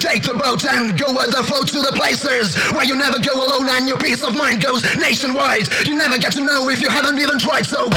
Take the boat and go with the flow to the places where you never go alone and your peace of mind goes nationwide. You never get to know if you haven't even tried, so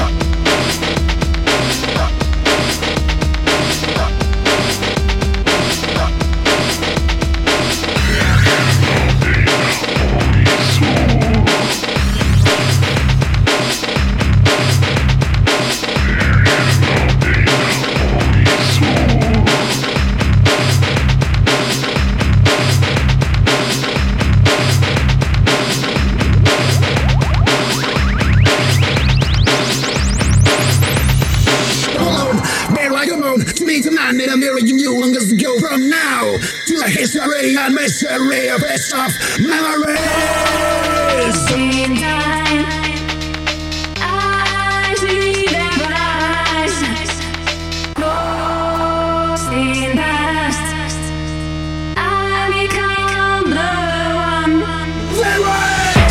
to meet a man in a mirror you knew long as ago. From now to the history and mystery of best of memories. In time, I see them rise. Lost in past, I become the one. There was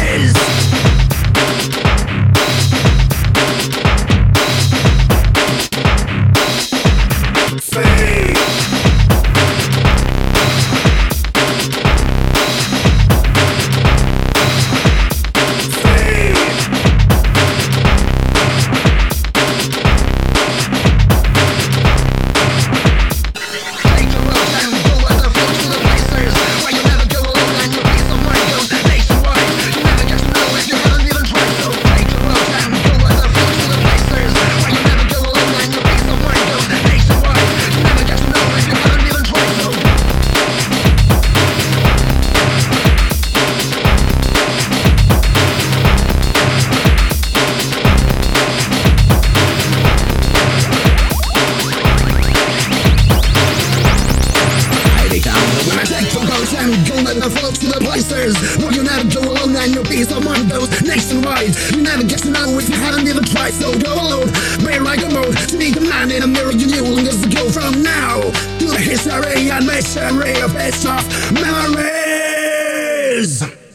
and go let the flow to the places where you never go alone and your peace of mind goes nationwide. You never get to know if you haven't even tried, so go alone, be like a mode to meet the man in a mirror you knew long as ago. From now to the history and mystery of best of memories.